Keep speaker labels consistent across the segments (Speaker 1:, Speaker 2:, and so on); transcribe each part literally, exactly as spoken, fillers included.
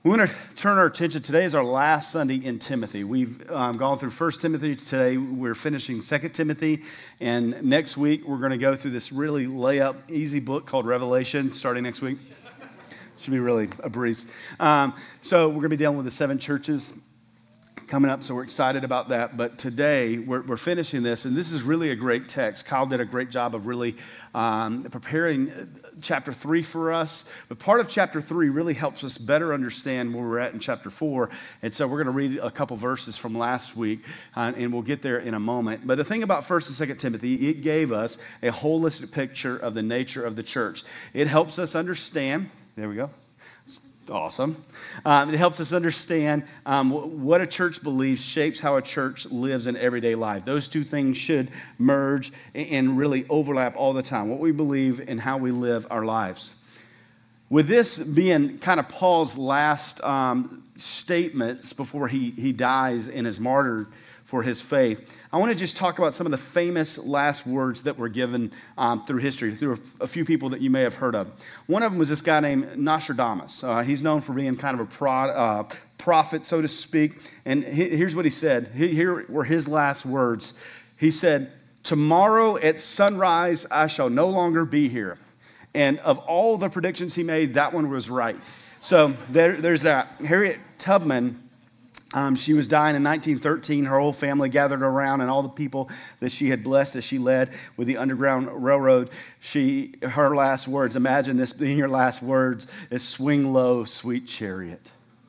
Speaker 1: We want to turn our attention. Today is our last Sunday in Timothy. We've um, gone through First Timothy. Today we're finishing Second Timothy. And next week we're going to go through this really layup, easy book called Revelation starting next week. Should be really a breeze. Um, so we're going to be dealing with the seven churches coming up, so we're excited about that. But today we're, we're finishing this, and this is really a great text. Kyle did a great job of really um, preparing chapter three for us. But part of chapter three really helps us better understand where we're at in chapter four. And so we're going to read a couple verses from last week, uh, and we'll get there in a moment. But the thing about First and Second Timothy, it gave us a holistic picture of the nature of the church. It helps us understand. There we go. Awesome. Um, it helps us understand um, what a church believes shapes how a church lives in everyday life. Those two things should merge and really overlap all the time, what we believe and how we live our lives. With this being kind of Paul's last um, statements before he, he dies and is martyred for his faith, I want to just talk about some of the famous last words that were given um, through history, through a, a few people that you may have heard of. One of them was this guy named Nostradamus. Uh, he's known for being kind of a pro, uh, prophet, so to speak. And he, here's what he said. He, here were his last words. He said, "Tomorrow at sunrise, I shall no longer be here." And of all the predictions he made, that one was right. So there, there's that. Harriet Tubman, Um, she was dying in nineteen thirteen. Her whole family gathered around, and all the people that she had blessed as she led with the Underground Railroad. She, her last words, imagine this being your last words, is "Swing low, sweet chariot."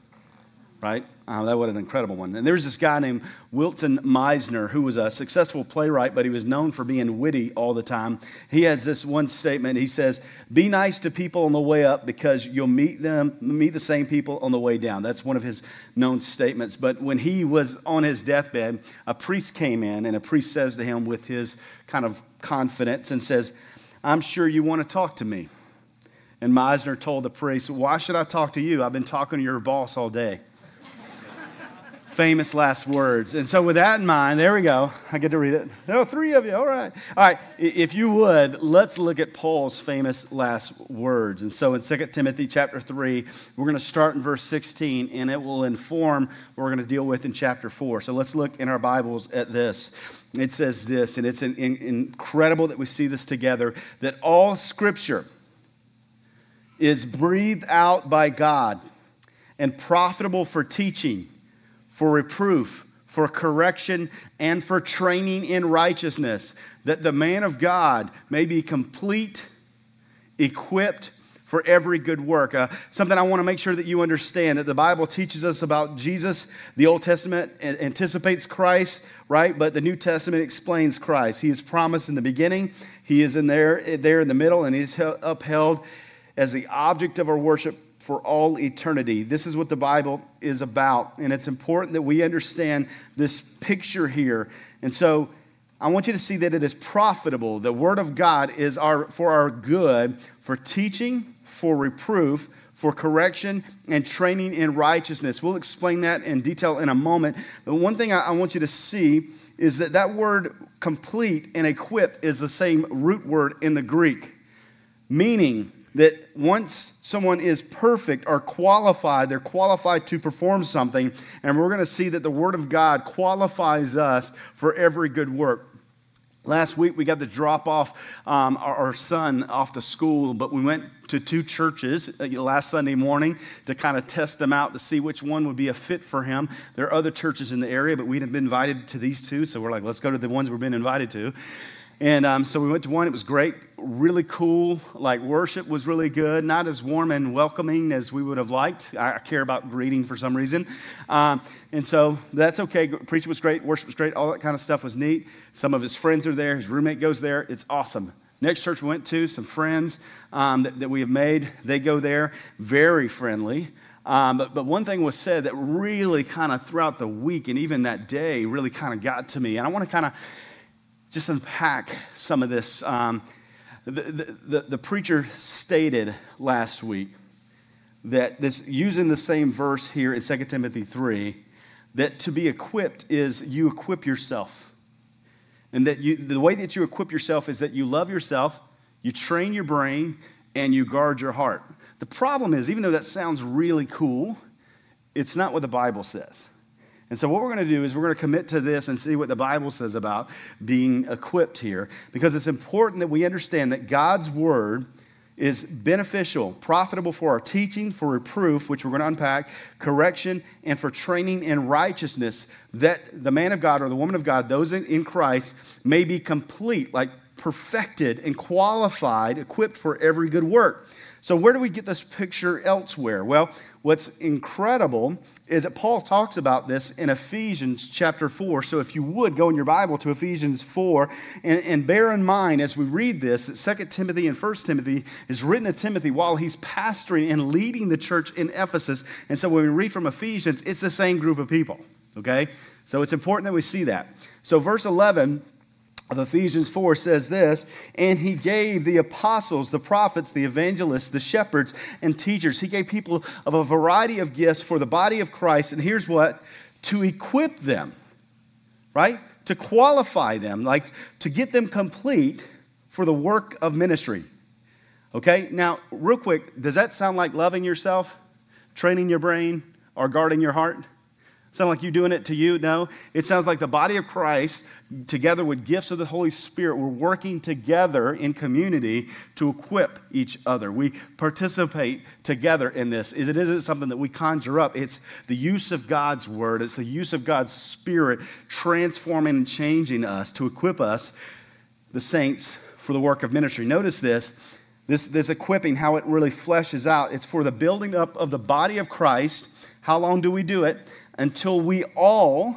Speaker 1: Right? Uh, that was an incredible one. And there's this guy named Wilton Meisner who was a successful playwright, but he was known for being witty all the time. He has this one statement. He says, "Be nice to people on the way up because you'll meet them, meet the same people on the way down." That's one of his known statements. But when he was on his deathbed, a priest came in, and a priest says to him with his kind of confidence and says, "I'm sure you want to talk to me." And Meisner told the priest, "Why should I talk to you? I've been talking to your boss all day." Famous last words. And so with that in mind, there we go. I get to read it. There are three of you. All right. All right. If you would, let's look at Paul's famous last words. And so in Second Timothy chapter three, we're going to start in verse sixteen, and it will inform what we're going to deal with in chapter four. So let's look in our Bibles at this. It says this, and it's an, in, incredible that we see this together, that all Scripture is breathed out by God and profitable for teaching, for reproof, for correction, and for training in righteousness, that the man of God may be complete, equipped for every good work. Uh, something I want to make sure that you understand, that the Bible teaches us about Jesus. The Old Testament anticipates Christ, right? But the New Testament explains Christ. He is promised in the beginning. He is in there, there in the middle, and he's upheld as the object of our worship for all eternity. This is what the Bible is about, and it's important that we understand this picture here. And so I want you to see that it is profitable. The Word of God is our for our good, for teaching, for reproof, for correction, and training in righteousness. We'll explain that in detail in a moment. But one thing I, I want you to see is that that word complete and equipped is the same root word in the Greek, meaning that once someone is perfect or qualified, they're qualified to perform something, and we're going to see that the Word of God qualifies us for every good work. Last week, we got to drop off um, our, our son off to school, but we went to two churches last Sunday morning to kind of test them out to see which one would be a fit for him. There are other churches in the area, but we had been invited to these two, so we're like, let's go to the ones we've been invited to. And um, so we went to one. It was great, really cool. Like, worship was really good, not as warm and welcoming as we would have liked. I care about greeting for some reason. Um, and so that's okay. Preaching was great. Worship was great. All that kind of stuff was neat. Some of his friends are there. His roommate goes there. It's awesome. Next church we went to, some friends um, that, that we have made, they go there. Very friendly. Um, but, but one thing was said that really kind of throughout the week and even that day really kind of got to me. And I want to kind of just unpack some of this. Um, the, the, the, the preacher stated last week that this, using the same verse here in Second Timothy three, that to be equipped is you equip yourself. And that you, the way that you equip yourself is that you love yourself, you train your brain, and you guard your heart. The problem is, even though that sounds really cool, it's not what the Bible says. And so what we're going to do is we're going to commit to this and see what the Bible says about being equipped here, because it's important that we understand that God's word is beneficial, profitable for our teaching, for reproof, which we're going to unpack, correction, and for training in righteousness, that the man of God or the woman of God, those in Christ, may be complete, like perfected and qualified, equipped for every good work. So where do we get this picture elsewhere? Well, what's incredible is that Paul talks about this in Ephesians chapter four. So if you would, go in your Bible to Ephesians four, and, and bear in mind as we read this that Second Timothy and First Timothy is written to Timothy while he's pastoring and leading the church in Ephesus. And so when we read from Ephesians, it's the same group of people, okay? So it's important that we see that. So verse eleven of Ephesians four says this, and he gave the apostles, the prophets, the evangelists, the shepherds, and teachers. He gave people of a variety of gifts for the body of Christ. And here's what, to equip them, right? To qualify them, like to get them complete for the work of ministry. Okay, now real quick, does that sound like loving yourself, training your brain, or guarding your heart? Sound like you doing it to you? No. It sounds like the body of Christ, together with gifts of the Holy Spirit, we're working together in community to equip each other. We participate together in this. It isn't something that we conjure up. It's the use of God's word. It's the use of God's Spirit transforming and changing us to equip us, the saints, for the work of ministry. Notice this, this, this equipping, how it really fleshes out. It's for the building up of the body of Christ. How long do we do it? Until we all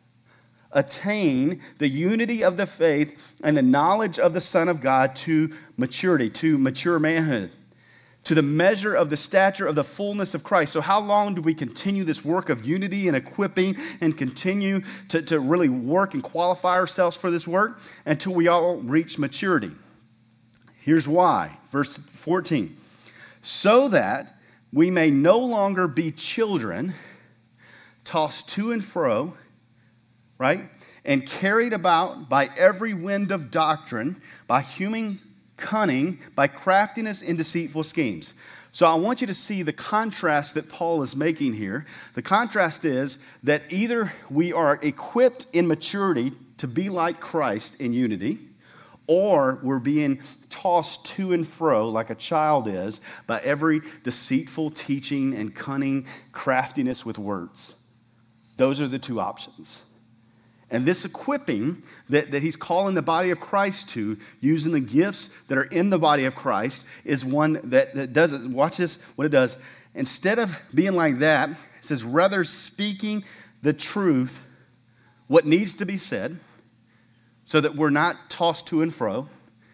Speaker 1: attain the unity of the faith and the knowledge of the Son of God to maturity, to mature manhood, to the measure of the stature of the fullness of Christ. So how long do we continue this work of unity and equipping and continue to, to really work and qualify ourselves for this work? Until we all reach maturity. Here's why. Verse fourteen. So that we may no longer be children, tossed to and fro, right? And carried about by every wind of doctrine, by human cunning, by craftiness and deceitful schemes. So I want you to see the contrast that Paul is making here. The contrast is that either we are equipped in maturity to be like Christ in unity, or we're being tossed to and fro like a child is by every deceitful teaching and cunning craftiness with words. Those are the two options. And this equipping that, that he's calling the body of Christ to, using the gifts that are in the body of Christ, is one that, that does it. Watch this, what it does. Instead of being like that, it says, rather speaking the truth, what needs to be said, so that we're not tossed to and fro.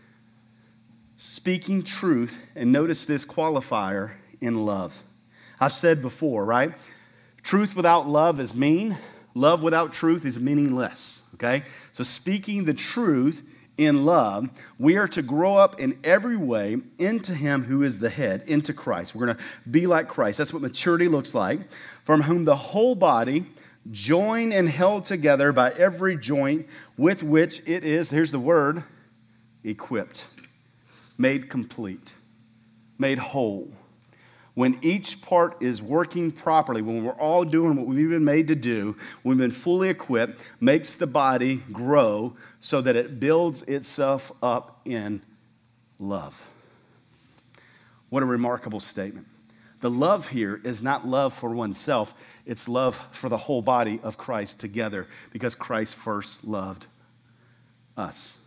Speaker 1: Speaking truth, and notice this qualifier, in love. I've said before, right? Truth without love is mean. Love without truth is meaningless, okay? So speaking the truth in love, we are to grow up in every way into him who is the head, into Christ. We're going to be like Christ. That's what maturity looks like. From whom the whole body, joined and held together by every joint with which it is, here's the word, equipped, made complete, made whole. When each part is working properly, when we're all doing what we've been made to do, we've been fully equipped, makes the body grow so that it builds itself up in love. What a remarkable statement. The love here is not love for oneself, it's love for the whole body of Christ together, because Christ first loved us.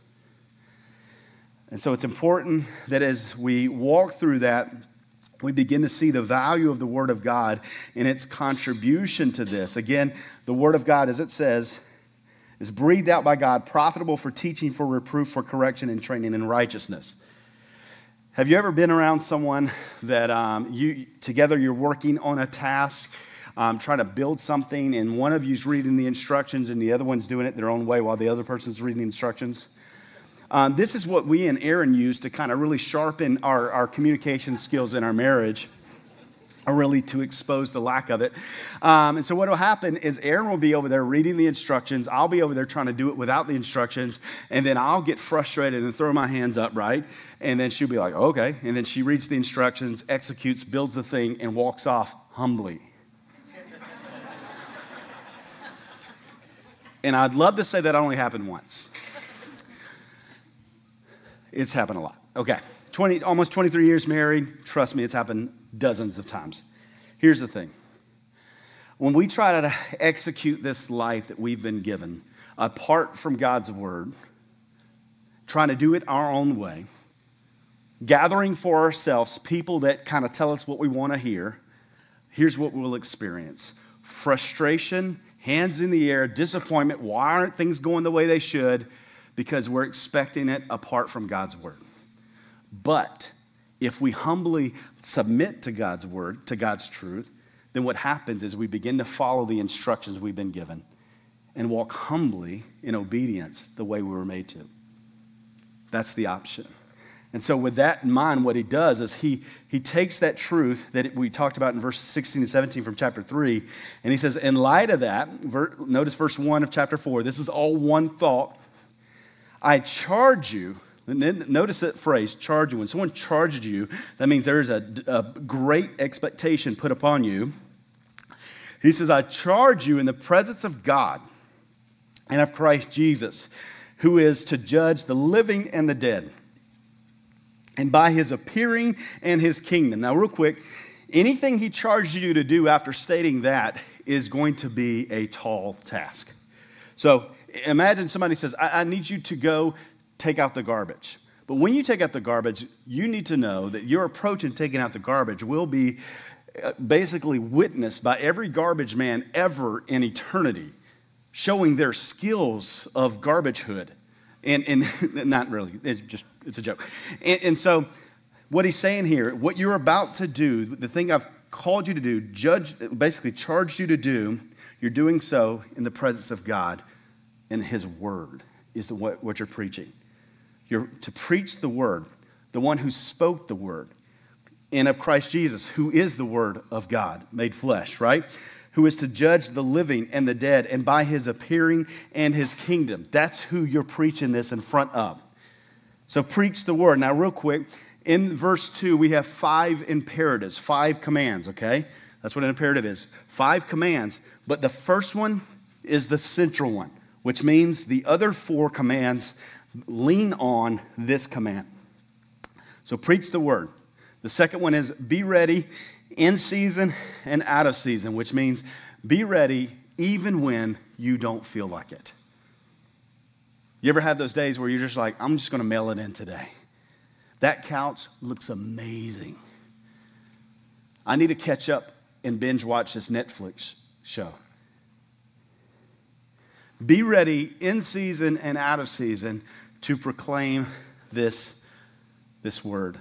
Speaker 1: And so it's important that as we walk through that, we begin to see the value of the Word of God and its contribution to this. Again, the Word of God, as it says, is breathed out by God, profitable for teaching, for reproof, for correction, and training in righteousness. Have you ever been around someone that um, you together you're working on a task, um, trying to build something, and one of you's reading the instructions and the other one's doing it their own way while the other person's reading the instructions? Um, this is what we and Aaron use to kind of really sharpen our, our communication skills in our marriage, or really to expose the lack of it. Um, and so what will happen is Aaron will be over there reading the instructions. I'll be over there trying to do it without the instructions. And then I'll get frustrated and throw my hands up, right? And then she'll be like, okay. And then she reads the instructions, executes, builds the thing, and walks off humbly. And I'd love to say that only happened once. It's happened a lot. Okay, twenty, almost twenty-three years married. Trust me, it's happened dozens of times. Here's the thing. When we try to execute this life that we've been given, apart from God's word, trying to do it our own way, gathering for ourselves people that kind of tell us what we want to hear, here's what we'll experience. Frustration, hands in the air, disappointment. Why aren't things going the way they should? Because we're expecting it apart from God's word. But if we humbly submit to God's word, to God's truth, then what happens is we begin to follow the instructions we've been given and walk humbly in obedience the way we were made to. That's the option. And so with that in mind, what he does is he, he takes that truth that we talked about in verse sixteen and seventeen from chapter three, and he says, in light of that, ver, notice verse one of chapter four, this is all one thought. I charge you, notice that phrase, charge you. When someone charges you, that means there is a, a great expectation put upon you. He says, I charge you in the presence of God and of Christ Jesus, who is to judge the living and the dead, and by his appearing and his kingdom. Now, real quick, anything he charged you to do after stating that is going to be a tall task. So imagine somebody says, I, I need you to go take out the garbage. But when you take out the garbage, you need to know that your approach in taking out the garbage will be basically witnessed by every garbage man ever in eternity, showing their skills of garbagehood. And, and not really, it's just, it's a joke. And, and so what he's saying here, what you're about to do, the thing I've called you to do, judge, basically charged you to do, you're doing so in the presence of God and his word is the, what, what you're preaching. You're to preach the word, the one who spoke the word, and of Christ Jesus, who is the word of God made flesh, right? Who is to judge the living and the dead, and by his appearing and his kingdom. That's who you're preaching this in front of. So preach the word. Now, real quick, in verse two, we have five imperatives, five commands, okay? That's what an imperative is. Five commands, but the first one is the central one, which means the other four commands lean on this command. So preach the word. The second one is be ready in season and out of season, which means be ready even when you don't feel like it. You ever had those days where you're just like, I'm just going to mail it in today? That couch looks amazing. I need to catch up and binge watch this Netflix show. Be ready in season and out of season to proclaim this, this word.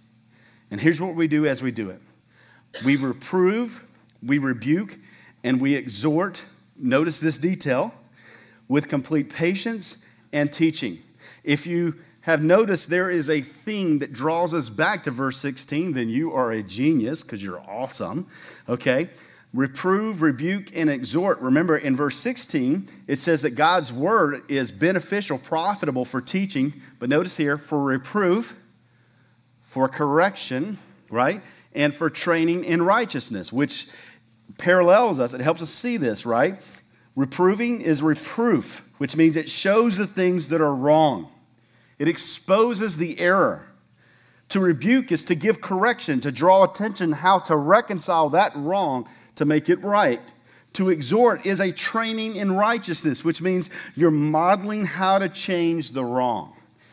Speaker 1: And here's what we do as we do it. We reprove, we rebuke, and we exhort, notice this detail, with complete patience and teaching. If you have noticed there is a theme that draws us back to verse sixteen, then you are a genius because you're awesome, okay? Reprove, rebuke, and exhort. Remember, in verse sixteen, it says that God's word is beneficial, profitable for teaching, but notice here, for reproof, for correction, right? And for training in righteousness, which parallels us. It helps us see this, right? Reproving is reproof, which means it shows the things that are wrong. It exposes the error. To rebuke is to give correction, to draw attention how to reconcile that wrong to make it right. To exhort is a training in righteousness, which means you're modeling how to change the wrong.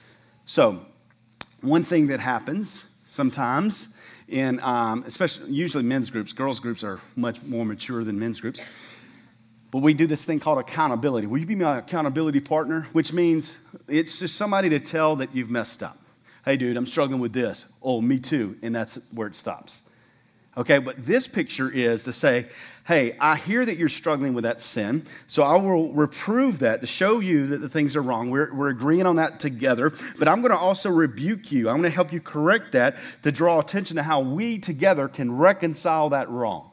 Speaker 1: So, one thing that happens sometimes in, um, especially usually men's groups, girls' groups are much more mature than men's groups, but we do this thing called accountability. Will you be my accountability partner? Which means it's just somebody to tell that you've messed up. Hey, dude, I'm struggling with this. Oh, me too. And that's where it stops. Okay, but this picture is to say, hey, I hear that you're struggling with that sin, so I will reprove that to show you that the things are wrong. We're, we're agreeing on that together, but I'm going to also rebuke you. I'm going to help you correct that to draw attention to how we together can reconcile that wrong.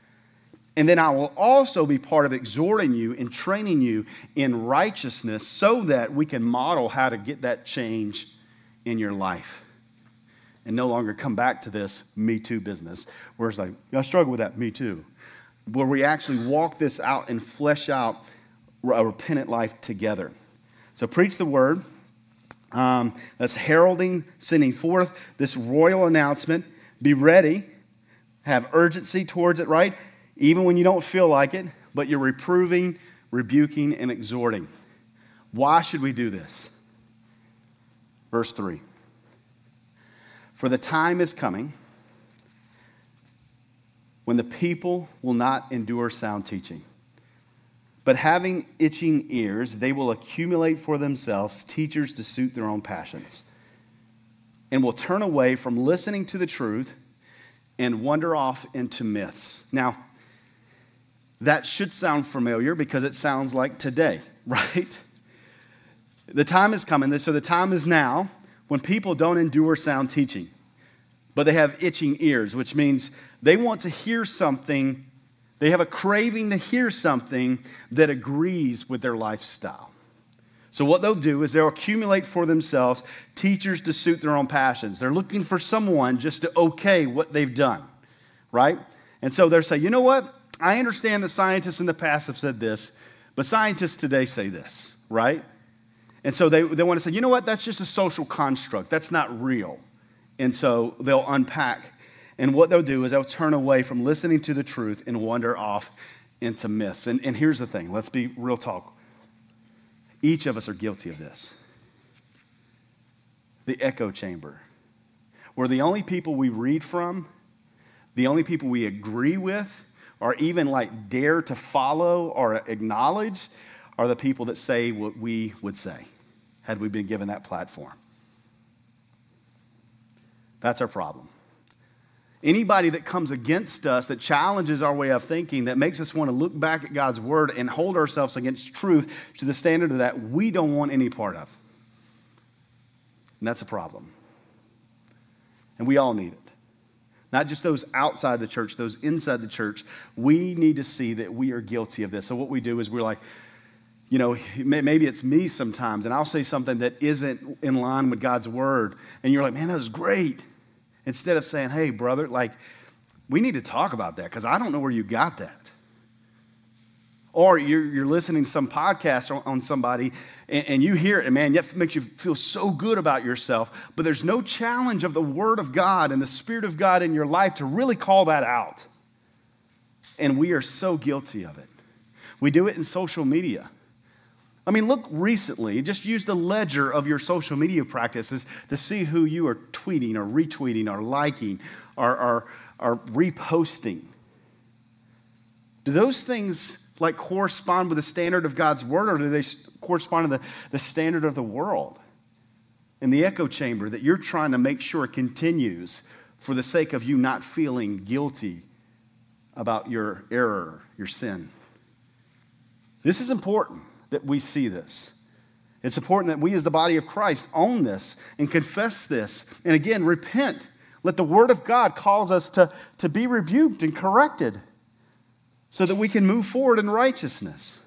Speaker 1: And then I will also be part of exhorting you and training you in righteousness so that we can model how to get that change in your life. And no longer come back to this me too business where it's like, I struggle with that, me too. Where we actually walk this out and flesh out a repentant life together. So preach the word. Um, that's heralding, sending forth this royal announcement. Be ready. Have urgency towards it, right? Even when you don't feel like it, but you're reproving, rebuking, and exhorting. Why should we do this? Verse three. For the time is coming when the people will not endure sound teaching, but having itching ears, they will accumulate for themselves teachers to suit their own passions, and will turn away from listening to the truth and wander off into myths. Now, that should sound familiar because it sounds like today, right? The time is coming, so the time is now when people don't endure sound teaching, but they have itching ears, which means they want to hear something. They have a craving to hear something that agrees with their lifestyle. So what they'll do is they'll accumulate for themselves teachers to suit their own passions. They're looking for someone just to okay what they've done, right? And so they'll say, you know what? I understand that scientists in the past have said this, but scientists today say this, right? And so they, they want to say, you know what? That's just a social construct. That's not real. And so they'll unpack. And what they'll do is they'll turn away from listening to the truth and wander off into myths. And, and here's the thing. Let's be real talk. Each of us are guilty of this. The echo chamber. Where the only people we read from, the only people we agree with, or even like dare to follow or acknowledge, are the people that say what we would say had we been given that platform. That's our problem. Anybody that comes against us, that challenges our way of thinking, that makes us want to look back at God's word and hold ourselves against truth to the standard of that we don't want any part of. And that's a problem. And we all need it. Not just those outside the church, those inside the church. We need to see that we are guilty of this. So what we do is we're like, you know, maybe it's me sometimes, and I'll say something that isn't in line with God's word. And you're like, man, that was great. Instead of saying, hey, brother, like, we need to talk about that because I don't know where you got that. Or you're, you're listening to some podcast on, on somebody and, and you hear it, and man, it makes you feel so good about yourself, but there's no challenge of the Word of God and the Spirit of God in your life to really call that out. And we are so guilty of it. We do it in social media. I mean, look recently, just use the ledger of your social media practices to see who you are tweeting or retweeting or liking or, or, or reposting. Do those things like correspond with the standard of God's word, or do they correspond to the, the standard of the world? In the echo chamber that you're trying to make sure continues for the sake of you not feeling guilty about your error, your sin. This is important that we see this. It's important that we as the body of Christ own this and confess this. And again, repent. Let the word of God cause us to, to be rebuked and corrected so that we can move forward in righteousness.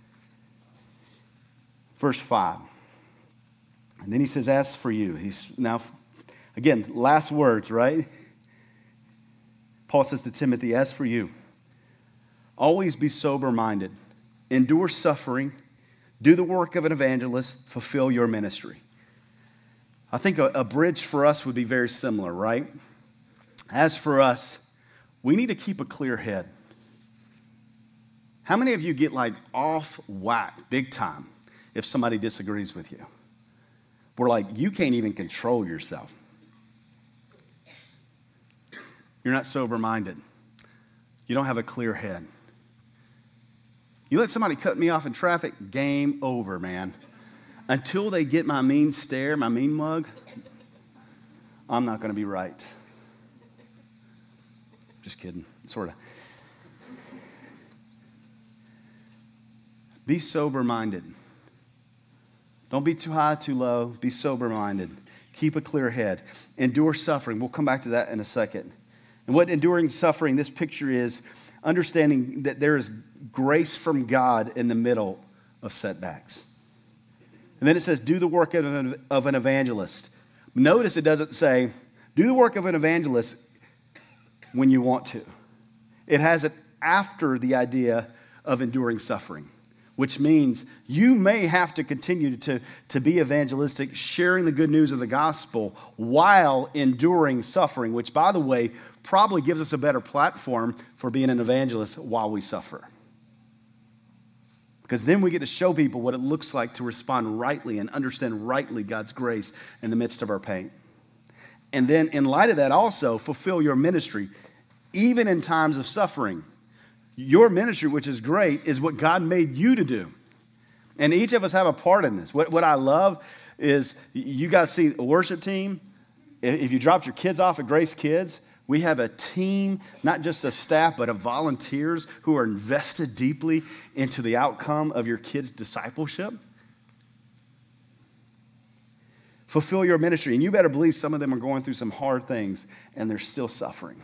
Speaker 1: Verse five. And then he says, as for you. He's now, again, last words, right? Paul says to Timothy, as for you, always be sober-minded, endure suffering, do the work of an evangelist, fulfill your ministry. I think a, a bridge for us would be very similar, right? As for us, we need to keep a clear head. How many of you get like off whack big time if somebody disagrees with you? We're like, you can't even control yourself. You're not sober-minded. You don't have a clear head. You let somebody cut me off in traffic, game over, man. Until they get my mean stare, my mean mug, I'm not going to be right. Just kidding, sort of. Be sober-minded. Don't be too high, too low. Be sober-minded. Keep a clear head. Endure suffering. We'll come back to that in a second. And what enduring suffering, this picture is understanding that there is grace from God in the middle of setbacks. And then it says, do the work of an, of an evangelist. Notice it doesn't say, do the work of an evangelist when you want to. It has it after the idea of enduring suffering. which means you may have to continue to, to be evangelistic, sharing the good news of the gospel while enduring suffering, which, by the way, probably gives us a better platform for being an evangelist while we suffer. Because then we get to show people what it looks like to respond rightly and understand rightly God's grace in the midst of our pain. And then in light of that also, fulfill your ministry, even in times of suffering. Your ministry, which is great, is what God made you to do. And each of us have a part in this. What, what I love is you guys see a worship team. If you dropped your kids off at Grace Kids, we have a team, not just of staff, but of volunteers who are invested deeply into the outcome of your kids' discipleship. Fulfill your ministry. And you better believe some of them are going through some hard things, and they're still suffering.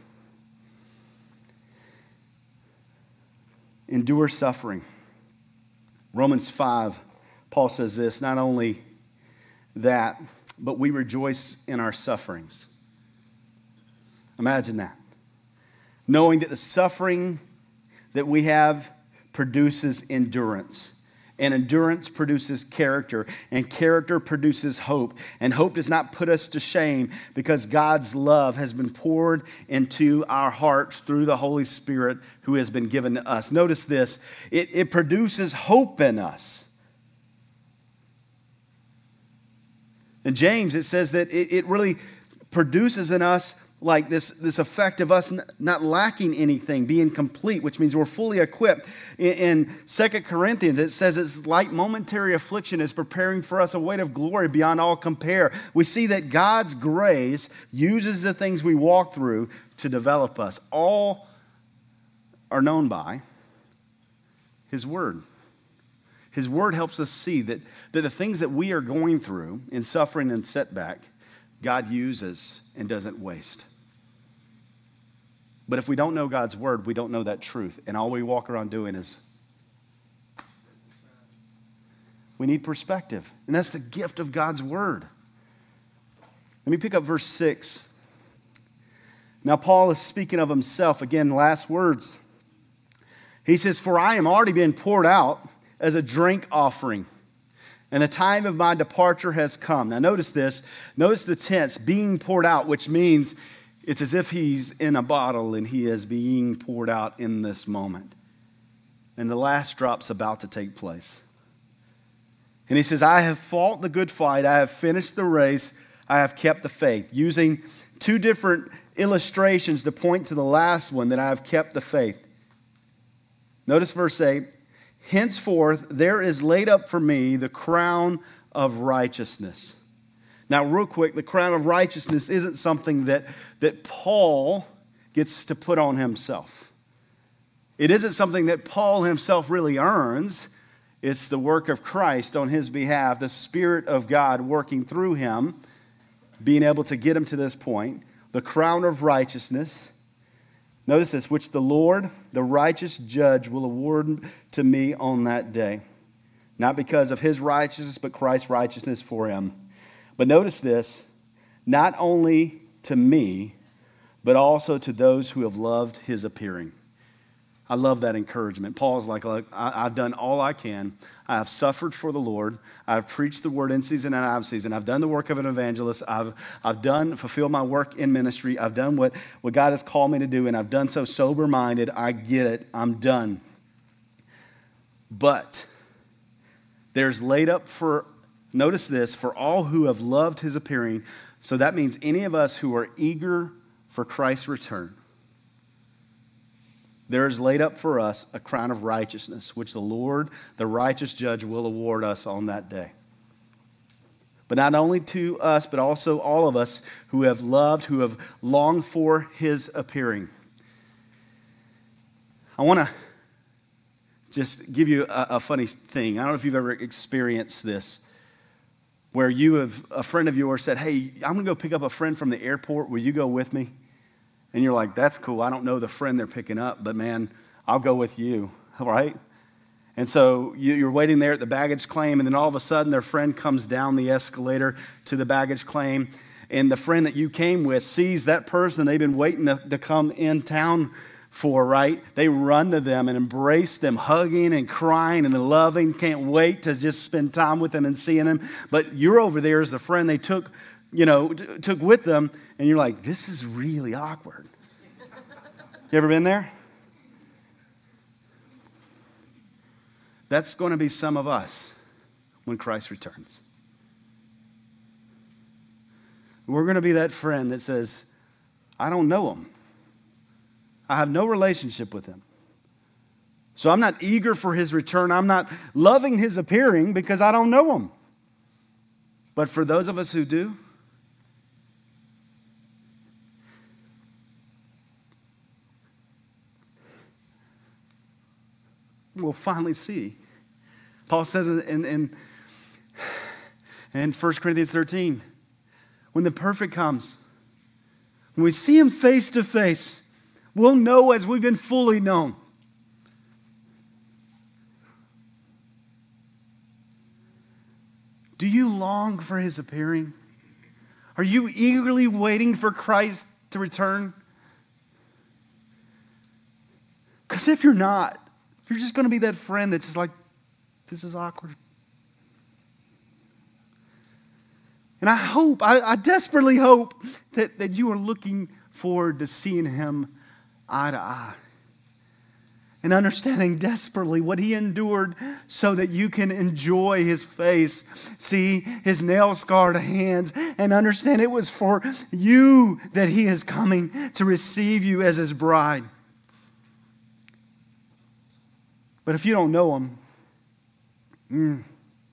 Speaker 1: Endure suffering. Romans five, Paul says this, not only that, but we rejoice in our sufferings. Imagine that. Knowing that the suffering that we have produces endurance. And endurance produces character. And character produces hope. And hope does not put us to shame because God's love has been poured into our hearts through the Holy Spirit who has been given to us. Notice this. It, it produces hope in us. In James, it says that it, it really produces in us like this, this effect of us not lacking anything, being complete, which means we're fully equipped. In, in Second Corinthians, it says it's like momentary affliction is preparing for us a weight of glory beyond all compare. We see that God's grace uses the things we walk through to develop us. All are known by His Word. His Word helps us see that, that the things that we are going through in suffering and setback, God uses and doesn't waste. But if we don't know God's word, we don't know that truth. And all we walk around doing is, we need perspective. And that's the gift of God's word. Let me pick up verse six. Now Paul is speaking of himself. Again, last words. He says, for I am already being poured out as a drink offering, and the time of my departure has come. Now notice this. Notice the tense, being poured out, which means it's as if he's in a bottle and he is being poured out in this moment. And the last drop's about to take place. And he says, I have fought the good fight. I have finished the race. I have kept the faith. Using two different illustrations to point to the last one, that I have kept the faith. Notice verse eight. Henceforth, there is laid up for me the crown of righteousness. Now, real quick, the crown of righteousness isn't something that, that Paul gets to put on himself. It isn't something that Paul himself really earns. It's the work of Christ on his behalf, the Spirit of God working through him, being able to get him to this point. The crown of righteousness. Notice this, which the Lord, the righteous judge, will award to me on that day. Not because of his righteousness, but Christ's righteousness for him. But notice this, not only to me, but also to those who have loved his appearing. I love that encouragement. Paul's like, look, I, I've done all I can. I have suffered for the Lord. I've preached the word in season and out of season. I've done the work of an evangelist. I've, I've done, fulfilled my work in ministry. I've done what, what God has called me to do, and I've done so sober-minded. I get it. I'm done. But there's laid up for, notice this, for all who have loved his appearing. So that means any of us who are eager for Christ's return. There is laid up for us a crown of righteousness, which the Lord, the righteous judge, will award us on that day. But not only to us, but also all of us who have loved, who have longed for his appearing. I want to just give you a, a funny thing. I don't know if you've ever experienced this, where you have, a friend of yours said, hey, I'm going to go pick up a friend from the airport. Will you go with me? And you're like, that's cool. I don't know the friend they're picking up, but man, I'll go with you, right? And so you're waiting there at the baggage claim, and then all of a sudden their friend comes down the escalator to the baggage claim, and the friend that you came with sees that person they've been waiting to, to come in town for, right? They run to them and embrace them, hugging and crying and loving, can't wait to just spend time with them and seeing them. But you're over there as the friend they took, you know, t- took with them, and you're like, this is really awkward. You ever been there? That's going to be some of us when Christ returns. We're going to be that friend that says, I don't know him. I have no relationship with him. So I'm not eager for his return. I'm not loving his appearing because I don't know him. But for those of us who do, we'll finally see. Paul says in, in, in First Corinthians thirteen, when the perfect comes, when we see him face to face, we'll know as we've been fully known. Do you long for his appearing? Are you eagerly waiting for Christ to return? Because if you're not, you're just going to be that friend that's just like, this is awkward. And I hope, I, I desperately hope that, that you are looking forward to seeing him eye to eye. And understanding desperately what he endured so that you can enjoy his face, see his nail-scarred hands, and understand it was for you that he is coming to receive you as his bride. But if you don't know him, mm,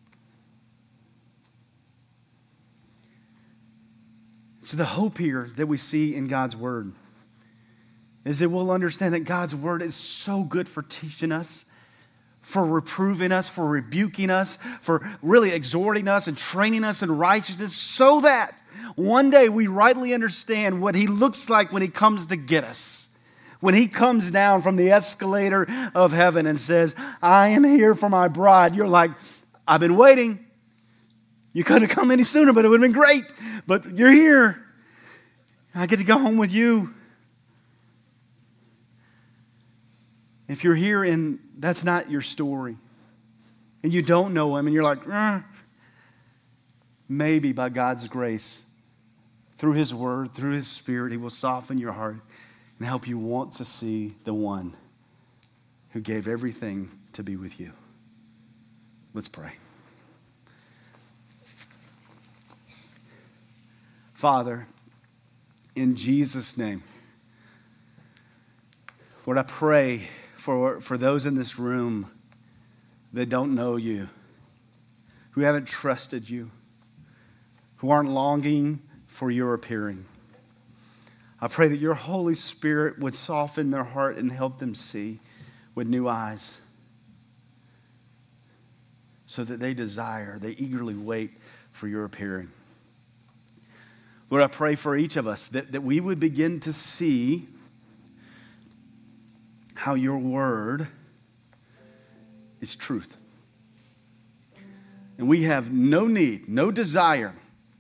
Speaker 1: so the hope here that we see in God's word is that we'll understand that God's word is so good for teaching us, for reproving us, for rebuking us, for really exhorting us and training us in righteousness, so that one day we rightly understand what he looks like when he comes to get us. When he comes down from the escalator of heaven and says, I am here for my bride. You're like, I've been waiting. You couldn't have come any sooner, but it would have been great. But you're here. I get to go home with you. If you're here and that's not your story, and you don't know him, and you're like, eh, maybe by God's grace, through his word, through his spirit, he will soften your heart and help you want to see the one who gave everything to be with you. Let's pray. Father, in Jesus' name, Lord, I pray for, for those in this room that don't know you, who haven't trusted you, who aren't longing for your appearing. I pray that your Holy Spirit would soften their heart and help them see with new eyes so that they desire, they eagerly wait for your appearing. Lord, I pray for each of us that, that we would begin to see how your word is truth. And we have no need, no desire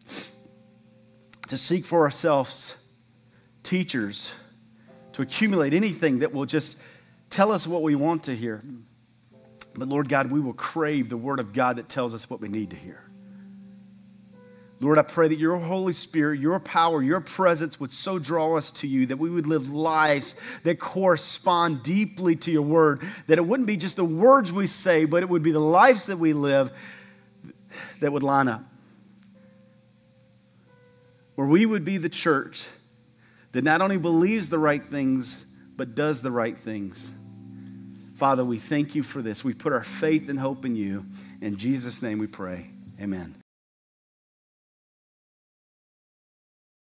Speaker 1: to seek for ourselves teachers, to accumulate anything that will just tell us what we want to hear. But Lord God, we will crave the word of God that tells us what we need to hear. Lord, I pray that your Holy Spirit, your power, your presence would so draw us to you that we would live lives that correspond deeply to your word, that it wouldn't be just the words we say, but it would be the lives that we live that would line up. Where we would be the church that not only believes the right things, but does the right things. Father, we thank you for this. We put our faith and hope in you. In Jesus' name we pray. Amen.